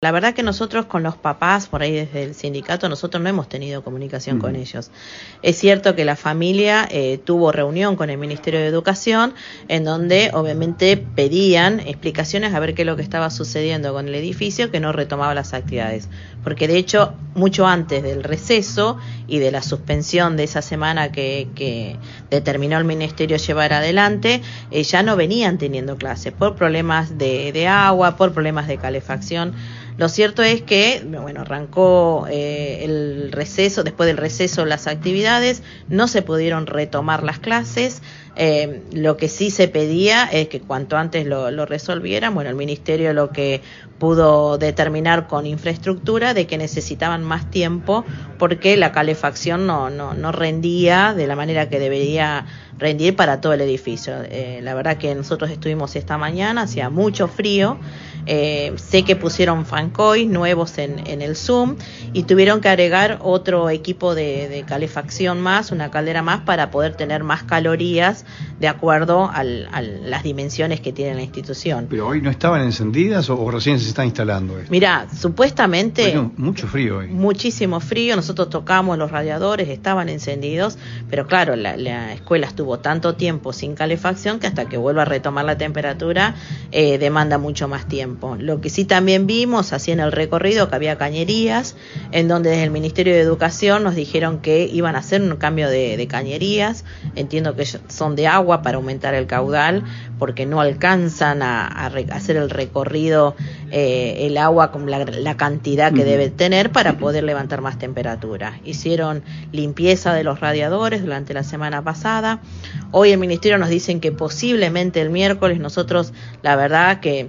La verdad que nosotros con los papás, por ahí desde el sindicato, nosotros no hemos tenido comunicación con ellos. Es cierto que la familia tuvo reunión con el Ministerio de Educación, en donde obviamente pedían explicaciones a ver qué es lo que estaba sucediendo con el edificio, que no retomaba las actividades. Porque de hecho, mucho antes del receso y de la suspensión de esa semana que determinó el Ministerio llevar adelante, ya no venían teniendo clases por problemas de agua, por problemas de calefacción. Lo cierto es que, bueno, arrancó el receso, después del receso las actividades, no se pudieron retomar las clases. Lo que sí se pedía es que cuanto antes lo resolvieran. Bueno, el Ministerio lo que pudo determinar con infraestructura de que necesitaban más tiempo porque la calefacción no rendía de la manera que debería rendir para todo el edificio. La verdad que nosotros estuvimos esta mañana, hacía mucho frío. Sé que pusieron fancois nuevos en el Zoom y tuvieron que agregar otro equipo de calefacción más, una caldera más, para poder tener más calorías de acuerdo a las dimensiones que tiene la institución. ¿Pero hoy no estaban encendidas o recién se está instalando esto? Mirá, supuestamente... Bueno, mucho frío hoy. Muchísimo frío, nosotros tocamos los radiadores, estaban encendidos, pero claro, la escuela estuvo tanto tiempo sin calefacción que hasta que vuelva a retomar la temperatura demanda mucho más tiempo. Lo que sí también vimos, así en el recorrido, que había cañerías, en donde desde el Ministerio de Educación nos dijeron que iban a hacer un cambio de cañerías. Entiendo que son de agua para aumentar el caudal, porque no alcanzan a hacer el recorrido el agua con la cantidad que debe tener para poder levantar más temperatura. Hicieron limpieza de los radiadores durante la semana pasada. Hoy el Ministerio nos dicen que posiblemente el miércoles. Nosotros, la verdad que...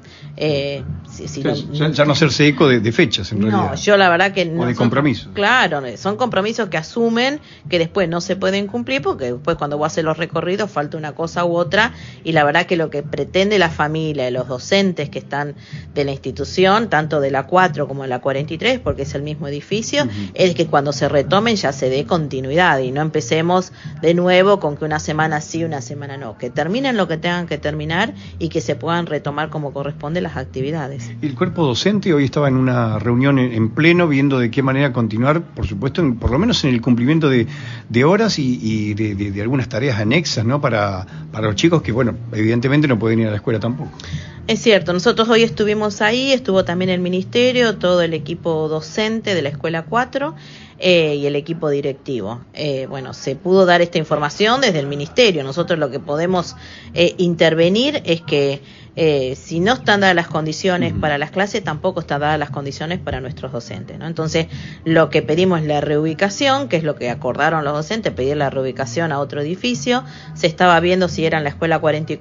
ya no hacerse eco de fechas, en realidad. No, yo la verdad que no. O de compromisos. Claro, son compromisos que asumen que después no se pueden cumplir, porque después cuando vos haces los recorridos falta una cosa u otra, y la verdad que lo que pretende la familia y los docentes que están de la institución, tanto de la 4 como de la 43, porque es el mismo edificio, es que cuando se retomen ya se dé continuidad y no empecemos de nuevo con que una semana sí, una semana no, que terminen lo que tengan que terminar y que se puedan retomar como corresponde las actividades. El cuerpo docente hoy estaba en una reunión en pleno viendo de qué manera continuar, por supuesto, por lo menos en el cumplimiento de horas y de algunas tareas anexas, ¿no? Para los chicos que, bueno, evidentemente no pueden ir a la escuela tampoco. Es cierto, nosotros hoy estuvimos ahí, estuvo también el Ministerio, todo el equipo docente de la Escuela 4 y el equipo directivo. Bueno, se pudo dar esta información desde el Ministerio. Nosotros lo que podemos intervenir es que si no están dadas las condiciones para las clases, tampoco están dadas las condiciones para nuestros docentes, ¿no? Entonces, lo que pedimos es la reubicación, que es lo que acordaron los docentes, pedir la reubicación a otro edificio. Se estaba viendo si era en la Escuela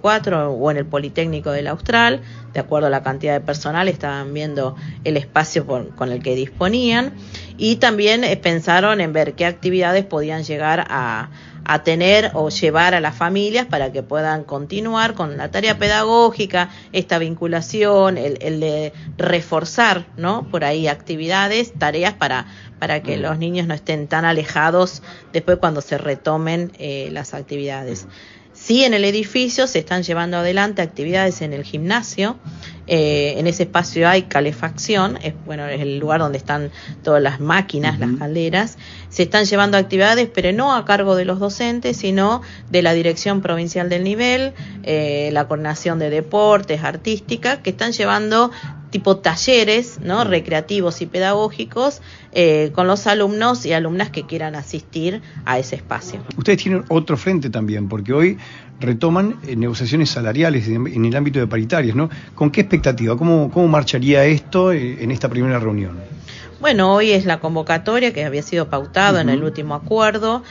44 o en el Politécnico del Austral. De acuerdo a la cantidad de personal, estaban viendo el espacio con el que disponían. Y también pensaron en ver qué actividades podían llegar a tener o llevar a las familias para que puedan continuar con la tarea pedagógica, esta vinculación, el de reforzar, ¿no? Por ahí actividades, tareas para que los niños no estén tan alejados después cuando se retomen las actividades. Sí, en el edificio se están llevando adelante actividades en el gimnasio. En ese espacio hay calefacción, es el lugar donde están todas las máquinas, las calderas. Se están llevando actividades, pero no a cargo de los docentes, sino de la Dirección Provincial del Nivel, la Coordinación de Deportes, Artística, que están llevando tipo talleres, ¿no? Recreativos y pedagógicos con los alumnos y alumnas que quieran asistir a ese espacio. Ustedes tienen otro frente también, porque hoy retoman negociaciones salariales en el ámbito de paritarias, ¿no? ¿Con qué expectativa? ¿Cómo marcharía esto en esta primera reunión? Bueno, hoy es la convocatoria que había sido pautado en el último acuerdo.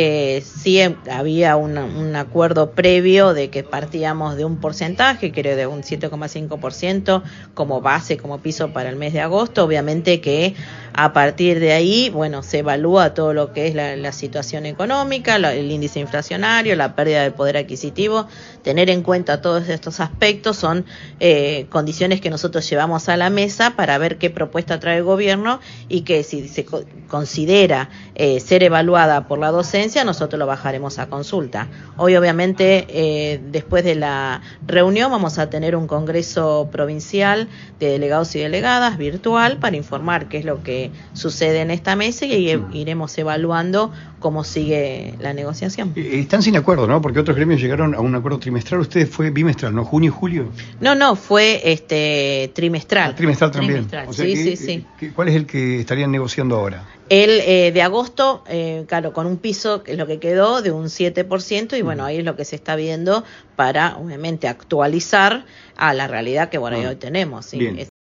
Sí había un acuerdo previo de que partíamos de un porcentaje, creo de un 7,5% como base, como piso para el mes de agosto. Obviamente que A partir de ahí, bueno, se evalúa todo lo que es la situación económica, el índice inflacionario, la pérdida del poder adquisitivo. Tener en cuenta todos estos aspectos son condiciones que nosotros llevamos a la mesa para ver qué propuesta trae el gobierno, y que si se considera ser evaluada por la docencia, nosotros lo bajaremos a consulta. Hoy, obviamente, después de la reunión vamos a tener un congreso provincial de delegados y delegadas virtual para informar qué es lo que sucede en esta mesa, y iremos evaluando cómo sigue la negociación. Están sin acuerdo, ¿no? Porque otros gremios llegaron a un acuerdo trimestral. Ustedes fue bimestral, ¿no? ¿Junio y julio? No, fue trimestral. Trimestral también. Trimestral. O sea, Sí. ¿Cuál es el que estarían negociando ahora? El de agosto, claro, con un piso, que es lo que quedó, de un 7%, y bueno, ahí es lo que se está viendo para, obviamente, actualizar a la realidad que, bueno, hoy tenemos. ¿Sí? Bien.